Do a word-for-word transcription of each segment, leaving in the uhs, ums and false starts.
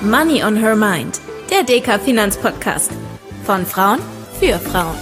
Money on her mind, der D K Finanzpodcast. Von Frauen für Frauen.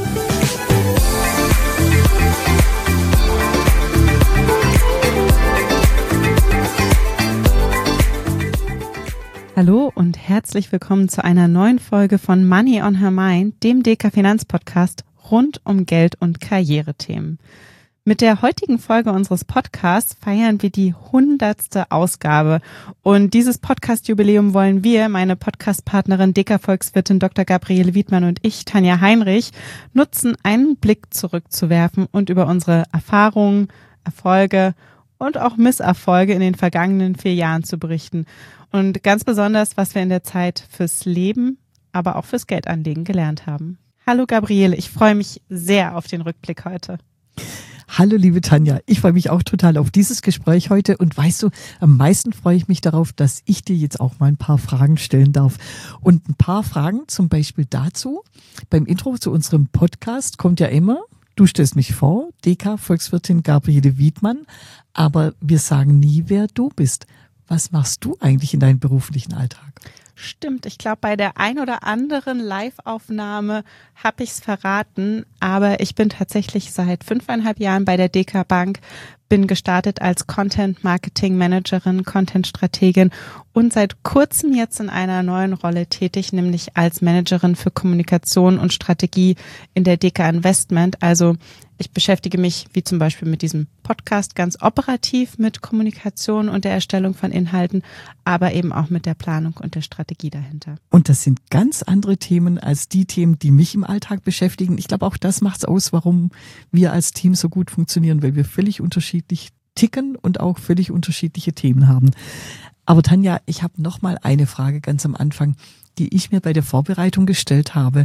Hallo und herzlich willkommen zu einer neuen Folge von Money on her mind, dem D K Finanzpodcast rund um Geld- und Karrierethemen. Mit der heutigen Folge unseres Podcasts feiern wir die hundertste Ausgabe. Und dieses Podcast-Jubiläum wollen wir, meine Podcast-Partnerin D K-Volkswirtin Doktor Gabriele Wiedmann und ich, Tanja Heinrich, nutzen, einen Blick zurückzuwerfen und über unsere Erfahrungen, Erfolge und auch Misserfolge in den vergangenen vier Jahren zu berichten. Und ganz besonders, was wir in der Zeit fürs Leben, aber auch fürs Geldanlegen gelernt haben. Hallo Gabriele, ich freue mich sehr auf den Rückblick heute. Hallo liebe Tanja, ich freue mich auch total auf dieses Gespräch heute und weißt du, am meisten freue ich mich darauf, dass ich dir jetzt auch mal ein paar Fragen stellen darf. Und ein paar Fragen zum Beispiel dazu, beim Intro zu unserem Podcast kommt ja immer, du stellst mich vor, D K-Volkswirtin Gabriele Wiedmann, aber wir sagen nie, wer du bist. Was machst du eigentlich in deinem beruflichen Alltag? Stimmt, ich glaube, bei der ein oder anderen Live-Aufnahme habe ich es verraten, aber ich bin tatsächlich seit fünfeinhalb Jahren bei der D K Bank, bin gestartet als Content-Marketing-Managerin, Content-Strategin und seit kurzem jetzt in einer neuen Rolle tätig, nämlich als Managerin für Kommunikation und Strategie in der D K Investment. Also ich beschäftige mich, wie zum Beispiel mit diesem Podcast, ganz operativ mit Kommunikation und der Erstellung von Inhalten, aber eben auch mit der Planung und der Strategie dahinter. Und das sind ganz andere Themen als die Themen, die mich im Alltag beschäftigen. Ich glaube, auch das macht es aus, warum wir als Team so gut funktionieren, weil wir völlig unterschiedlich ticken und auch völlig unterschiedliche Themen haben. Aber Tanja, ich habe noch mal eine Frage ganz am Anfang, die ich mir bei der Vorbereitung gestellt habe.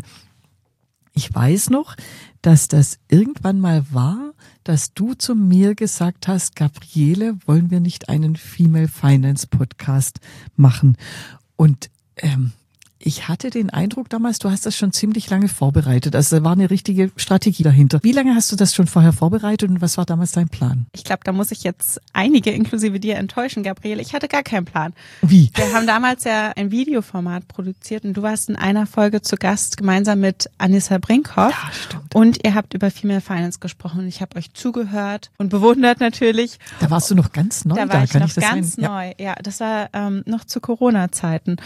Ich weiß noch, dass das irgendwann mal war, dass du zu mir gesagt hast, Gabriele, wollen wir nicht einen Female Finance Podcast machen? Und ähm, ich hatte den Eindruck damals, du hast das schon ziemlich lange vorbereitet. Also da war eine richtige Strategie dahinter. Wie lange hast du das schon vorher vorbereitet und was war damals dein Plan? Ich glaube, da muss ich jetzt einige, inklusive dir, enttäuschen, Gabriele. Ich hatte gar keinen Plan. Wie? Wir haben damals ja ein Videoformat produziert und du warst in einer Folge zu Gast gemeinsam mit Anissa Brinkhoff. Ja, stimmt. Und ihr habt über Female Finance gesprochen und ich habe euch zugehört und bewundert natürlich. Da warst du noch ganz neu. Da war da ich kann noch ich das ganz sein? neu. Ja, ja, das war ähm, noch zu Corona-Zeiten.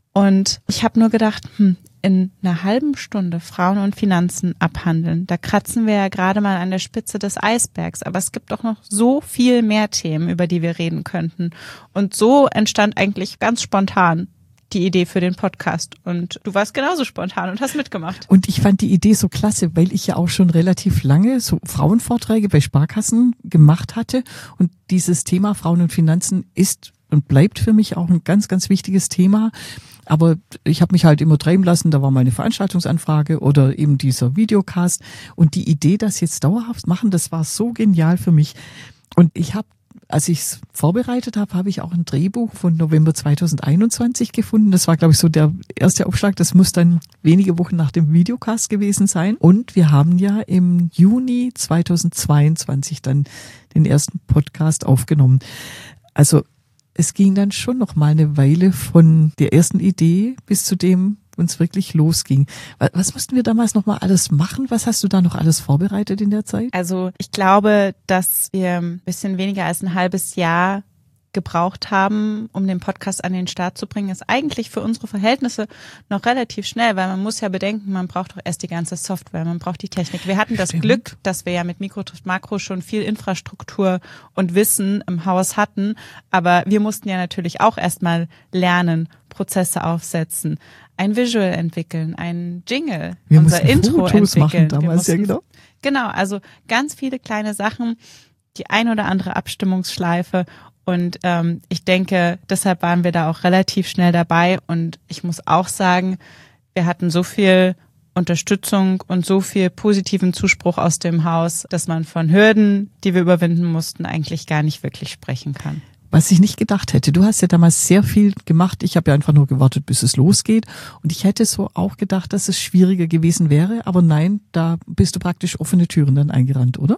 Und ich habe nur gedacht, hm, in einer halben Stunde Frauen und Finanzen abhandeln, da kratzen wir ja gerade mal an der Spitze des Eisbergs. Aber es gibt doch noch so viel mehr Themen, über die wir reden könnten. Und so entstand eigentlich ganz spontan die Idee für den Podcast. Und du warst genauso spontan und hast mitgemacht. Und ich fand die Idee so klasse, weil ich ja auch schon relativ lange so Frauenvorträge bei Sparkassen gemacht hatte. Und dieses Thema Frauen und Finanzen ist und bleibt für mich auch ein ganz, ganz wichtiges Thema. Aber ich habe mich halt immer treiben lassen, da war mal eine Veranstaltungsanfrage oder eben dieser Videocast. Und die Idee, das jetzt dauerhaft machen, das war so genial für mich. Und ich habe, als ich es vorbereitet habe, habe ich auch ein Drehbuch von November zweitausendeinundzwanzig gefunden. Das war, glaube ich, so der erste Aufschlag. Das muss dann wenige Wochen nach dem Videocast gewesen sein. Und wir haben ja im Juni zweitausendzweiundzwanzig dann den ersten Podcast aufgenommen. Also es ging dann schon noch mal eine Weile von der ersten Idee bis zu dem, wo es wirklich losging. Was mussten wir damals noch mal alles machen? Was hast du da noch alles vorbereitet in der Zeit? Also ich glaube, dass wir ein bisschen weniger als ein halbes Jahr gebraucht haben, um den Podcast an den Start zu bringen, ist eigentlich für unsere Verhältnisse noch relativ schnell, weil man muss ja bedenken, man braucht doch erst die ganze Software, man braucht die Technik. Wir hatten das Stimmt. Glück, dass wir ja mit Mikro trifft Makro schon viel Infrastruktur und Wissen im Haus hatten, aber wir mussten ja natürlich auch erstmal lernen, Prozesse aufsetzen, ein Visual entwickeln, ein Jingle, wir unser Intro Fotos entwickeln. Machen damals, wir mussten, ja genau. Genau, also ganz viele kleine Sachen, die ein oder andere Abstimmungsschleife. Und ähm, ich denke, deshalb waren wir da auch relativ schnell dabei. Und ich muss auch sagen, wir hatten so viel Unterstützung und so viel positiven Zuspruch aus dem Haus, dass man von Hürden, die wir überwinden mussten, eigentlich gar nicht wirklich sprechen kann. Was ich nicht gedacht hätte. Du hast ja damals sehr viel gemacht. Ich habe ja einfach nur gewartet, bis es losgeht. Und ich hätte so auch gedacht, dass es schwieriger gewesen wäre. Aber nein, da bist du praktisch offene Türen dann eingerannt, oder?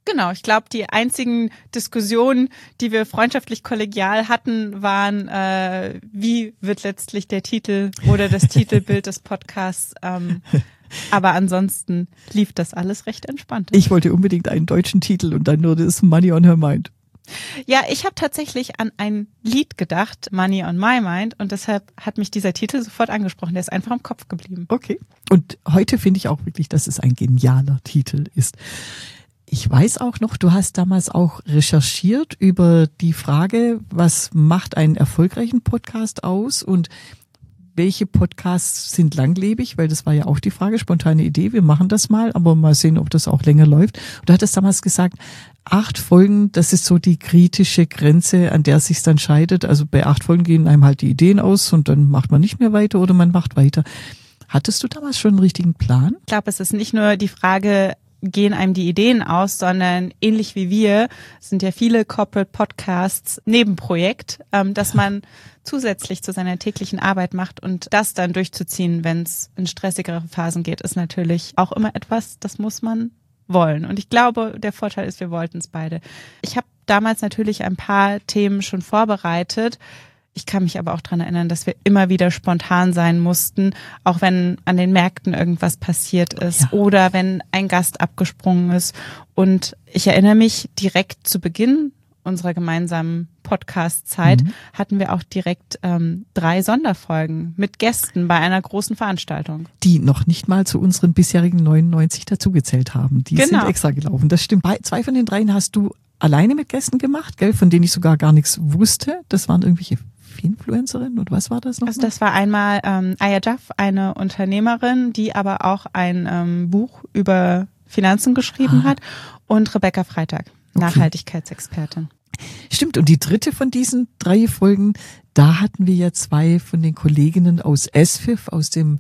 Genau, ich glaube, die einzigen Diskussionen, die wir freundschaftlich kollegial hatten, waren, äh, wie wird letztlich der Titel oder das Titelbild des Podcasts. Ähm, aber ansonsten lief das alles recht entspannt. Ich wollte unbedingt einen deutschen Titel und dann nur das Money on Her Mind. Ja, ich habe tatsächlich an ein Lied gedacht, Money on My Mind, und deshalb hat mich dieser Titel sofort angesprochen. Der ist einfach im Kopf geblieben. Okay. Und heute finde ich auch wirklich, dass es ein genialer Titel ist. Ich weiß auch noch, du hast damals auch recherchiert über die Frage, was macht einen erfolgreichen Podcast aus und welche Podcasts sind langlebig, weil das war ja auch die Frage, spontane Idee, wir machen das mal, aber mal sehen, ob das auch länger läuft. Und du hattest damals gesagt, acht Folgen, das ist so die kritische Grenze, an der es sich dann scheidet. Also bei acht Folgen gehen einem halt die Ideen aus und dann macht man nicht mehr weiter oder man macht weiter. Hattest du damals schon einen richtigen Plan? Ich glaube, es ist nicht nur die Frage, gehen einem die Ideen aus, sondern ähnlich wie wir sind ja viele Corporate Podcasts Nebenprojekt, ähm, dass man zusätzlich zu seiner täglichen Arbeit macht, und das dann durchzuziehen, wenn es in stressigere Phasen geht, ist natürlich auch immer etwas, das muss man wollen. Und ich glaube, der Vorteil ist, wir wollten es beide. Ich habe damals natürlich ein paar Themen schon vorbereitet. Ich kann mich aber auch daran erinnern, dass wir immer wieder spontan sein mussten, auch wenn an den Märkten irgendwas passiert ist, ja, oder wenn ein Gast abgesprungen ist. Und ich erinnere mich, direkt zu Beginn unserer gemeinsamen Podcast-Zeit mhm. hatten wir auch direkt ähm, drei Sonderfolgen mit Gästen bei einer großen Veranstaltung. Die noch nicht mal zu unseren bisherigen neunundneunzig dazugezählt haben. Die genau. sind extra gelaufen. Das stimmt. Bei zwei von den dreien hast du alleine mit Gästen gemacht, gell, von denen ich sogar gar nichts wusste. Das waren irgendwelche Influencerin und was war das noch? Also das war einmal ähm, Aya Jaff, eine Unternehmerin, die aber auch ein ähm, Buch über Finanzen geschrieben ah. hat, und Rebecca Freitag, okay. Nachhaltigkeitsexpertin. Stimmt, und die dritte von diesen drei Folgen, da hatten wir ja zwei von den Kolleginnen aus S F I F, aus dem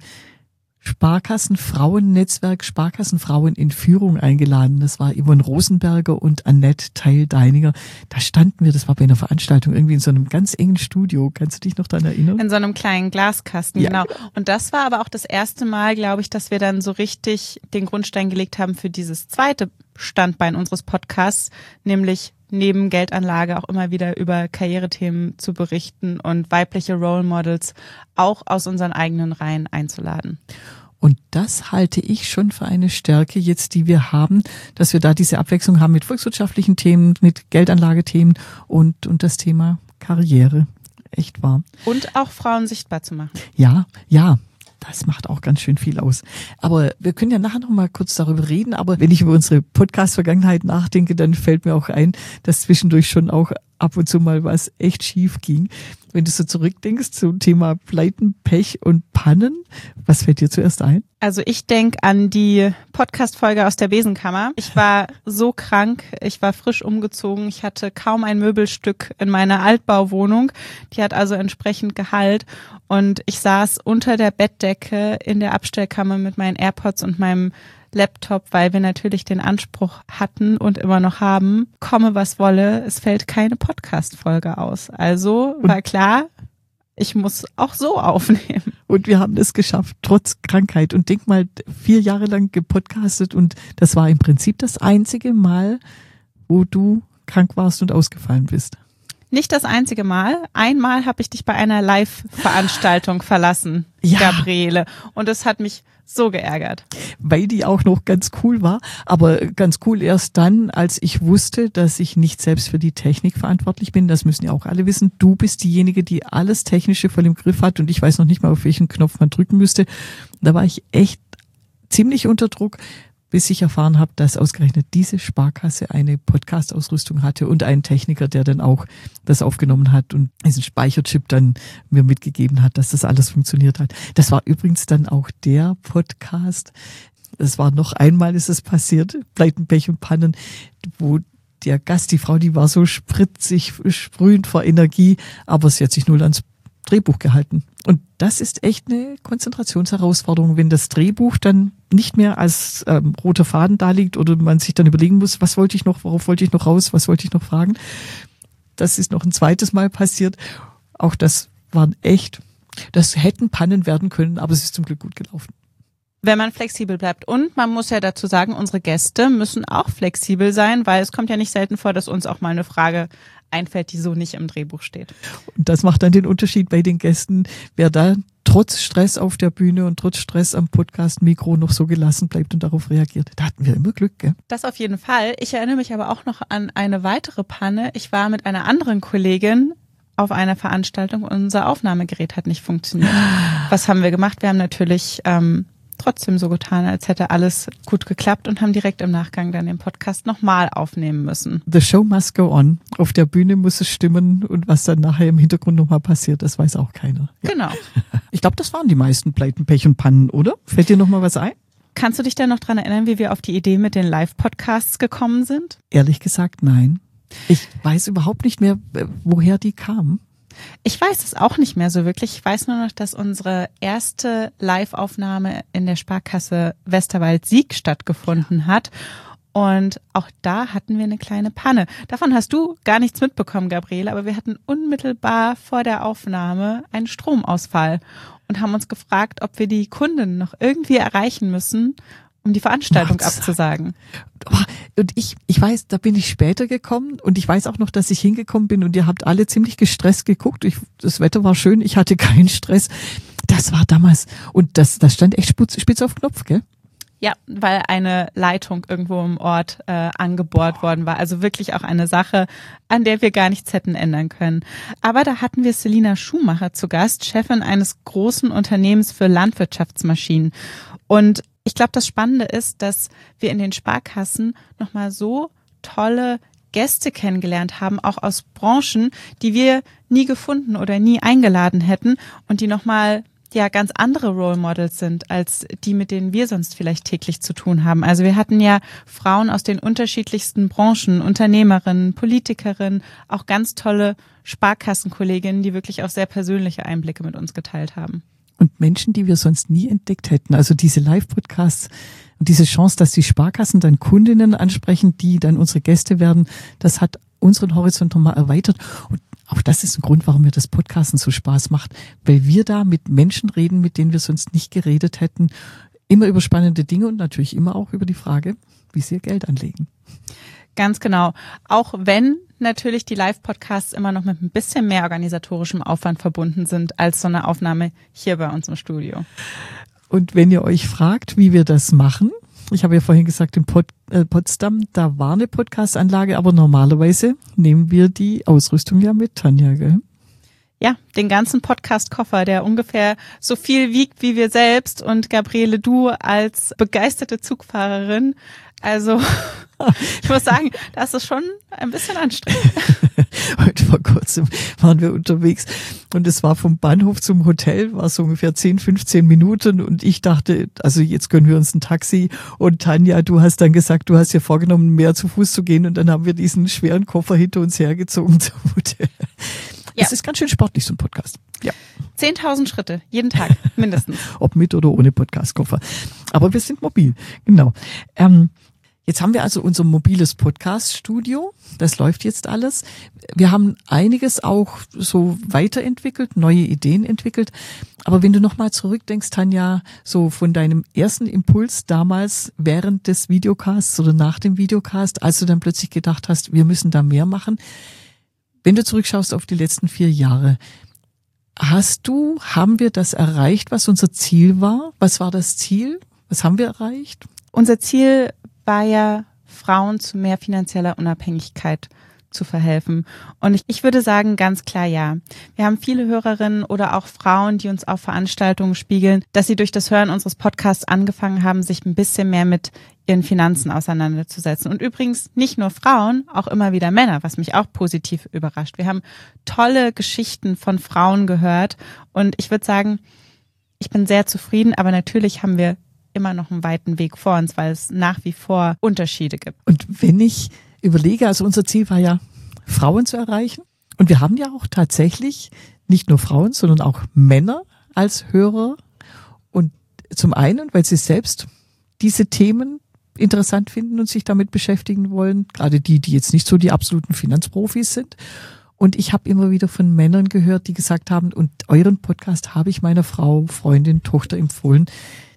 Sparkassenfrauennetzwerk Sparkassenfrauen in Führung eingeladen. Das war Yvonne Rosenberger und Annette Theil-Deininger. Da standen wir, das war bei einer Veranstaltung, irgendwie in so einem ganz engen Studio. Kannst du dich noch daran erinnern? In so einem kleinen Glaskasten, ja, genau. Und das war aber auch das erste Mal, glaube ich, dass wir dann so richtig den Grundstein gelegt haben für dieses zweite Standbein unseres Podcasts, nämlich neben Geldanlage auch immer wieder über Karrierethemen zu berichten und weibliche Role Models auch aus unseren eigenen Reihen einzuladen. Und das halte ich schon für eine Stärke jetzt, die wir haben, dass wir da diese Abwechslung haben mit volkswirtschaftlichen Themen, mit Geldanlagethemen und, und das Thema Karriere. Echt wahr. Und auch Frauen sichtbar zu machen. Ja, ja. Das macht auch ganz schön viel aus. Aber wir können ja nachher noch mal kurz darüber reden. Aber wenn ich über unsere Podcast-Vergangenheit nachdenke, dann fällt mir auch ein, dass zwischendurch schon auch ab und zu mal was echt schief ging. Wenn du so zurückdenkst zum Thema Pleiten, Pech und Pannen, was fällt dir zuerst ein? Also ich denke an die Podcast-Folge aus der Besenkammer. Ich war so krank, ich war frisch umgezogen, ich hatte kaum ein Möbelstück in meiner Altbauwohnung. Die hat also entsprechend Gehalt, und ich saß unter der Bettdecke in der Abstellkammer mit meinen AirPods und meinem Laptop, weil wir natürlich den Anspruch hatten und immer noch haben, komme was wolle, es fällt keine Podcast-Folge aus. Also war klar, ich muss auch so aufnehmen. Und wir haben es geschafft, trotz Krankheit. Und denk mal, vier Jahre lang gepodcastet, und das war im Prinzip das einzige Mal, wo du krank warst und ausgefallen bist. Nicht das einzige Mal. Einmal habe ich dich bei einer Live-Veranstaltung verlassen, ja, Gabriele. Und das hat mich so geärgert. Weil die auch noch ganz cool war, aber ganz cool erst dann, als ich wusste, dass ich nicht selbst für die Technik verantwortlich bin. Das müssen ja auch alle wissen. Du bist diejenige, die alles Technische voll im Griff hat, und ich weiß noch nicht mal, auf welchen Knopf man drücken müsste. Da war ich echt ziemlich unter Druck, bis ich erfahren habe, dass ausgerechnet diese Sparkasse eine Podcast-Ausrüstung hatte und einen Techniker, der dann auch das aufgenommen hat und diesen Speicherchip dann mir mitgegeben hat, dass das alles funktioniert hat. Das war übrigens dann auch der Podcast, es war noch einmal, ist es passiert, Pleiten, Pech und Pannen, wo der Gast, die Frau, die war so spritzig, sprühend vor Energie, aber sie hat sich null ans Drehbuch gehalten. Und das ist echt eine Konzentrationsherausforderung, wenn das Drehbuch dann nicht mehr als ähm, roter Faden da liegt oder man sich dann überlegen muss, was wollte ich noch, worauf wollte ich noch raus, was wollte ich noch fragen. Das ist noch ein zweites Mal passiert. Auch das waren echt, das hätten Pannen werden können, aber es ist zum Glück gut gelaufen. wenn man flexibel bleibt. Und man muss ja dazu sagen, unsere Gäste müssen auch flexibel sein, weil es kommt ja nicht selten vor, dass uns auch mal eine Frage einfällt, die so nicht im Drehbuch steht. Und das macht dann den Unterschied bei den Gästen, wer da trotz Stress auf der Bühne und trotz Stress am Podcast-Mikro noch so gelassen bleibt und darauf reagiert. Da hatten wir immer Glück, gell? Das auf jeden Fall. Ich erinnere mich aber auch noch an eine weitere Panne. Ich war mit einer anderen Kollegin auf einer Veranstaltung und unser Aufnahmegerät hat nicht funktioniert. Was haben wir gemacht? Wir haben natürlich ähm, trotzdem so getan, als hätte alles gut geklappt und haben direkt im Nachgang dann den Podcast nochmal aufnehmen müssen. The show must go on. Auf der Bühne muss es stimmen und was dann nachher im Hintergrund nochmal passiert, das weiß auch keiner. Ja. Genau. Ich glaube, das waren die meisten Pleiten, Pech und Pannen, oder? Fällt dir nochmal was ein? Kannst du dich denn noch dran erinnern, wie wir auf die Idee mit den Live-Podcasts gekommen sind? Ehrlich gesagt, nein. Ich weiß überhaupt nicht mehr, woher die kamen. Ich weiß es auch nicht mehr so wirklich. Ich weiß nur noch, dass unsere erste Live-Aufnahme in der Sparkasse Westerwald-Sieg stattgefunden hat. Und auch da hatten wir eine kleine Panne. Davon hast du gar nichts mitbekommen, Gabriele, aber wir hatten unmittelbar vor der Aufnahme einen Stromausfall und haben uns gefragt, ob wir die Kunden noch irgendwie erreichen müssen, um die Veranstaltung Macht's. abzusagen. Und ich, ich weiß, da bin ich später gekommen und ich weiß auch noch, dass ich hingekommen bin und ihr habt alle ziemlich gestresst geguckt. Ich, das Wetter war schön, ich hatte keinen Stress. Das war damals und das, das stand echt spitz, spitz auf Knopf, gell? Ja, weil eine Leitung irgendwo im Ort äh, angebohrt worden war. Also wirklich auch eine Sache, an der wir gar nichts hätten ändern können. Aber da hatten wir Selina Schumacher zu Gast, Chefin eines großen Unternehmens für Landwirtschaftsmaschinen. Und ich glaube, das Spannende ist, dass wir in den Sparkassen nochmal so tolle Gäste kennengelernt haben, auch aus Branchen, die wir nie gefunden oder nie eingeladen hätten und die nochmal ja ganz andere Role Models sind, als die, mit denen wir sonst vielleicht täglich zu tun haben. Also wir hatten ja Frauen aus den unterschiedlichsten Branchen, Unternehmerinnen, Politikerinnen, auch ganz tolle Sparkassenkolleginnen, die wirklich auch sehr persönliche Einblicke mit uns geteilt haben. Und Menschen, die wir sonst nie entdeckt hätten. Also diese Live-Podcasts und diese Chance, dass die Sparkassen dann Kundinnen ansprechen, die dann unsere Gäste werden, das hat unseren Horizont nochmal erweitert. Und auch das ist ein Grund, warum mir das Podcasten so Spaß macht, weil wir da mit Menschen reden, mit denen wir sonst nicht geredet hätten, immer über spannende Dinge und natürlich immer auch über die Frage, wie sie ihr Geld anlegen. Ganz genau. Auch wenn natürlich die Live-Podcasts immer noch mit ein bisschen mehr organisatorischem Aufwand verbunden sind als so eine Aufnahme hier bei uns im Studio. Und wenn ihr euch fragt, wie wir das machen, ich habe ja vorhin gesagt, in Pod, äh, Potsdam, da war eine Podcast-Anlage, aber normalerweise nehmen wir die Ausrüstung ja mit, Tanja, gell? Ja, den ganzen Podcast-Koffer, der ungefähr so viel wiegt wie wir selbst. Und Gabriele, du als begeisterte Zugfahrerin, also ich muss sagen, das ist schon ein bisschen anstrengend. Heute vor kurzem waren wir unterwegs und es war vom Bahnhof zum Hotel, war so ungefähr zehn, fünfzehn Minuten und ich dachte, also jetzt können wir uns ein Taxi und Tanja, du hast dann gesagt, du hast dir vorgenommen, mehr zu Fuß zu gehen und dann haben wir diesen schweren Koffer hinter uns hergezogen zum Hotel. Ja. Es ist ganz schön sportlich, so ein Podcast. Ja. zehntausend Schritte, jeden Tag, mindestens. Ob mit oder ohne Podcast-Koffer. Aber wir sind mobil, genau. Ähm, Jetzt haben wir also unser mobiles Podcast-Studio. Das läuft jetzt alles. Wir haben einiges auch so weiterentwickelt, neue Ideen entwickelt. Aber wenn du nochmal zurückdenkst, Tanja, so von deinem ersten Impuls damals während des Videocasts oder nach dem Videocast, als du dann plötzlich gedacht hast, wir müssen da mehr machen. Wenn du zurückschaust auf die letzten vier Jahre, hast du, haben wir das erreicht, was unser Ziel war? Was war das Ziel? Was haben wir erreicht? Unser Ziel war ja, Frauen zu mehr finanzieller Unabhängigkeit zu verhelfen. Und ich, ich würde sagen, ganz klar ja. Wir haben viele Hörerinnen oder auch Frauen, die uns auf Veranstaltungen spiegeln, dass sie durch das Hören unseres Podcasts angefangen haben, sich ein bisschen mehr mit ihren Finanzen auseinanderzusetzen. Und übrigens nicht nur Frauen, auch immer wieder Männer, was mich auch positiv überrascht. Wir haben tolle Geschichten von Frauen gehört und ich würde sagen, ich bin sehr zufrieden, aber natürlich haben wir immer noch einen weiten Weg vor uns, weil es nach wie vor Unterschiede gibt. Und wenn ich überlege, also unser Ziel war ja, Frauen zu erreichen. Und wir haben ja auch tatsächlich nicht nur Frauen, sondern auch Männer als Hörer. Und zum einen, weil sie selbst diese Themen interessant finden und sich damit beschäftigen wollen, gerade die, die jetzt nicht so die absoluten Finanzprofis sind. Und ich habe immer wieder von Männern gehört, die gesagt haben, und euren Podcast habe ich meiner Frau, Freundin, Tochter empfohlen.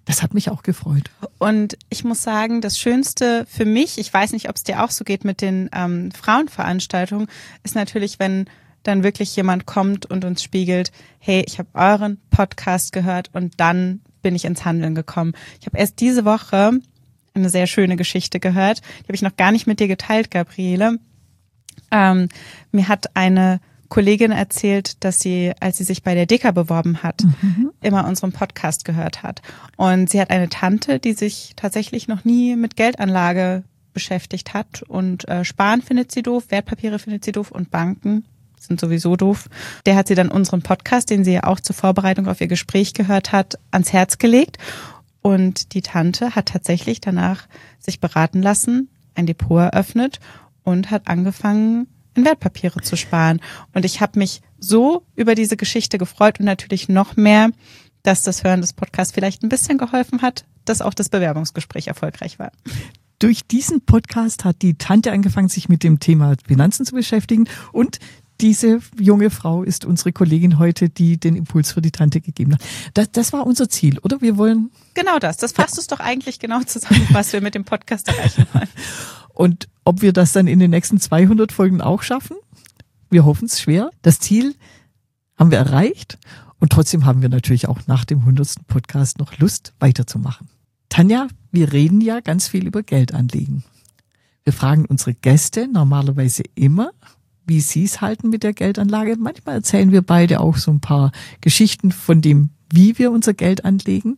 Das hat mich auch gefreut. Und ich muss sagen, das Schönste für mich, ich weiß nicht, ob es dir auch so geht mit den ähm, Frauenveranstaltungen, ist natürlich, wenn dann wirklich jemand kommt und uns spiegelt, hey, ich habe euren Podcast gehört und dann bin ich ins Handeln gekommen. Ich habe erst diese Woche eine sehr schöne Geschichte gehört, die habe ich noch gar nicht mit dir geteilt, Gabriele. Ähm, mir hat eine Kollegin erzählt, dass sie, als sie sich bei der D E K A beworben hat, mhm. immer unseren Podcast gehört hat. Und sie hat eine Tante, die sich tatsächlich noch nie mit Geldanlage beschäftigt hat. Und äh, Sparen findet sie doof, Wertpapiere findet sie doof und Banken sind sowieso doof. Der hat sie dann unseren Podcast, den sie ja auch zur Vorbereitung auf ihr Gespräch gehört hat, ans Herz gelegt. Und die Tante hat tatsächlich danach sich beraten lassen, ein Depot eröffnet und hat angefangen, in Wertpapiere zu sparen. Und ich habe mich so über diese Geschichte gefreut und natürlich noch mehr, dass das Hören des Podcasts vielleicht ein bisschen geholfen hat, dass auch das Bewerbungsgespräch erfolgreich war. Durch diesen Podcast hat die Tante angefangen, sich mit dem Thema Finanzen zu beschäftigen und diese junge Frau ist unsere Kollegin heute, die den Impuls für die Tante gegeben hat. Das, das war unser Ziel, oder? Wir wollen... Genau das. Das fasst es doch eigentlich genau zusammen, was wir mit dem Podcast erreichen wollen. Und ob wir das dann in den nächsten zweihundert Folgen auch schaffen? Wir hoffen es schwer. Das Ziel haben wir erreicht und trotzdem haben wir natürlich auch nach dem hundertsten Podcast noch Lust, weiterzumachen. Tanja, wir reden ja ganz viel über Geldanlegen. Wir fragen unsere Gäste normalerweise immer, wie sie es halten mit der Geldanlage. Manchmal erzählen wir beide auch so ein paar Geschichten von dem, wie wir unser Geld anlegen.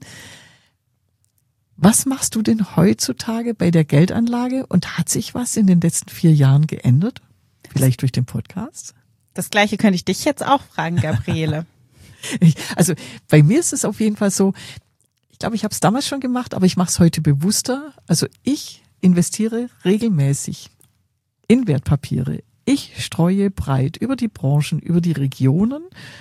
Was machst du denn heutzutage bei der Geldanlage und hat sich was in den letzten vier Jahren geändert? Vielleicht durch den Podcast? Das Gleiche könnte ich dich jetzt auch fragen, Gabriele. ich, also bei mir ist es auf jeden Fall so, ich glaube, ich habe es damals schon gemacht, aber ich mache es heute bewusster. Also ich investiere regelmäßig in Wertpapiere. Ich streue breit über die Branchen, über die Regionen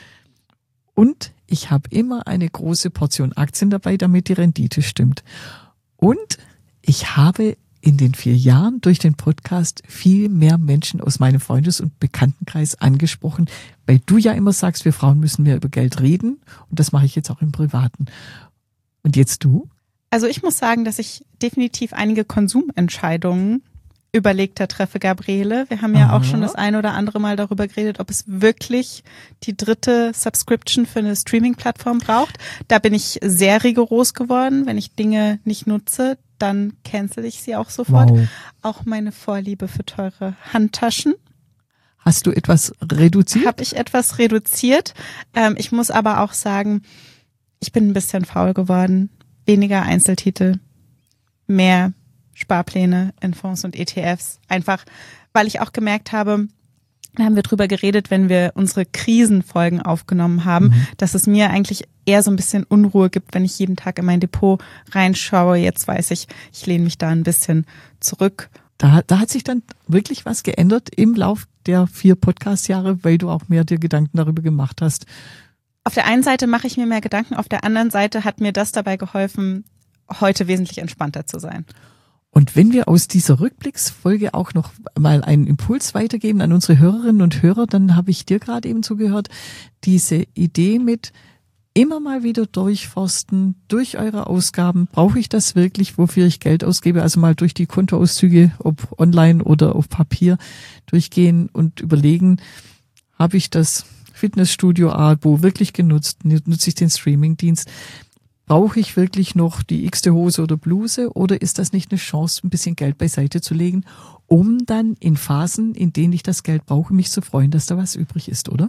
und ich habe immer eine große Portion Aktien dabei, damit die Rendite stimmt. Und ich habe in den vier Jahren durch den Podcast viel mehr Menschen aus meinem Freundes- und Bekanntenkreis angesprochen, weil du ja immer sagst, wir Frauen müssen mehr über Geld reden und das mache ich jetzt auch im Privaten. Und jetzt du? Also ich muss sagen, dass ich definitiv einige Konsumentscheidungen überlegter treffe, Gabriele. Wir haben ja Aha. auch schon das ein oder andere Mal darüber geredet, ob es wirklich die dritte Subscription für eine Streaming-Plattform braucht. Da bin ich sehr rigoros geworden. Wenn ich Dinge nicht nutze, dann cancel ich sie auch sofort. Wow. Auch meine Vorliebe für teure Handtaschen. Hast du etwas reduziert? Habe ich etwas reduziert. Ähm, ich muss aber auch sagen, ich bin ein bisschen faul geworden. Weniger Einzeltitel, mehr Sparpläne in Fonds und E T Fs. Einfach, weil ich auch gemerkt habe, da haben wir drüber geredet, wenn wir unsere Krisenfolgen aufgenommen haben, mhm. dass es mir eigentlich eher so ein bisschen Unruhe gibt, wenn ich jeden Tag in mein Depot reinschaue. Jetzt weiß ich, ich lehne mich da ein bisschen zurück. Da, da hat sich dann wirklich was geändert im Lauf der vier Podcast-Jahre, weil du auch mehr dir Gedanken darüber gemacht hast. Auf der einen Seite mache ich mir mehr Gedanken, auf der anderen Seite hat mir das dabei geholfen, heute wesentlich entspannter zu sein. Und wenn wir aus dieser Rückblicksfolge auch noch mal einen Impuls weitergeben an unsere Hörerinnen und Hörer, dann habe ich dir gerade eben zugehört, diese Idee mit immer mal wieder durchforsten, durch eure Ausgaben, brauche ich das wirklich, wofür ich Geld ausgebe, also mal durch die Kontoauszüge, ob online oder auf Papier, durchgehen und überlegen, habe ich das Fitnessstudio-Abo wirklich genutzt, nutze ich den Streamingdienst, brauche ich wirklich noch die x-te Hose oder Bluse oder ist das nicht eine Chance, ein bisschen Geld beiseite zu legen, um dann in Phasen, in denen ich das Geld brauche, mich zu freuen, dass da was übrig ist, oder?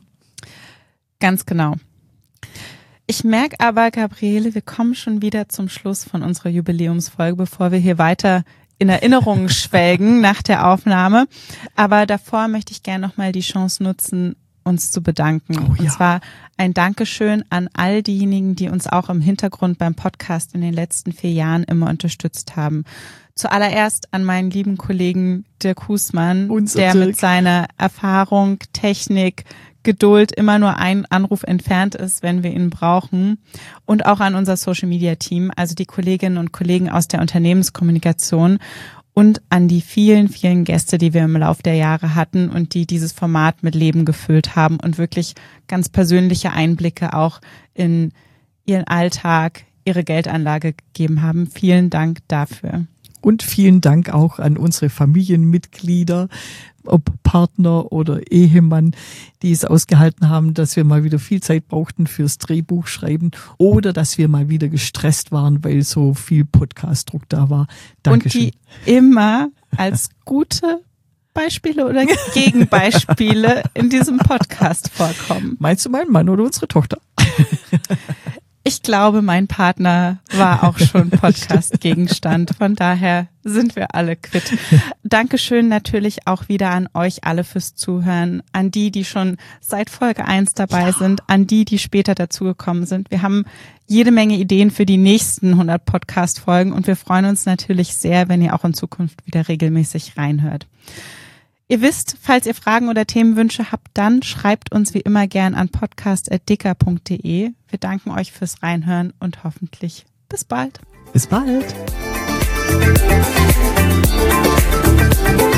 Ganz genau. Ich merke aber, Gabriele, wir kommen schon wieder zum Schluss von unserer Jubiläumsfolge, bevor wir hier weiter in Erinnerungen schwelgen nach der Aufnahme. Aber davor möchte ich gerne nochmal die Chance nutzen, uns zu bedanken. Oh, ja. Und zwar ein Dankeschön an all diejenigen, die uns auch im Hintergrund beim Podcast in den letzten vier Jahren immer unterstützt haben. Zuallererst an meinen lieben Kollegen Dirk Husmann, Unser der Dirk. mit seiner Erfahrung, Technik, Geduld immer nur einen Anruf entfernt ist, wenn wir ihn brauchen. Und auch an unser Social-Media-Team, also die Kolleginnen und Kollegen aus der Unternehmenskommunikation. Und an die vielen, vielen Gäste, die wir im Laufe der Jahre hatten und die dieses Format mit Leben gefüllt haben und wirklich ganz persönliche Einblicke auch in ihren Alltag, ihre Geldanlage gegeben haben. Vielen Dank dafür. Und vielen Dank auch an unsere Familienmitglieder, ob Partner oder Ehemann, die es ausgehalten haben, dass wir mal wieder viel Zeit brauchten fürs Drehbuchschreiben oder dass wir mal wieder gestresst waren, weil so viel Podcastdruck da war. Dankeschön. Und die immer als gute Beispiele oder Gegenbeispiele in diesem Podcast vorkommen. Meinst du meinen Mann oder unsere Tochter? Ich glaube, mein Partner war auch schon Podcast-Gegenstand. Von daher sind wir alle quitt. Dankeschön natürlich auch wieder an euch alle fürs Zuhören, an die, die schon seit Folge eins dabei sind, an die, die später dazugekommen sind. Wir haben jede Menge Ideen für die nächsten hundert Podcast-Folgen und wir freuen uns natürlich sehr, wenn ihr auch in Zukunft wieder regelmäßig reinhört. Ihr wisst, falls ihr Fragen oder Themenwünsche habt, dann schreibt uns wie immer gern an podcast at dicker punkt de. Wir danken euch fürs Reinhören und hoffentlich bis bald. Bis bald.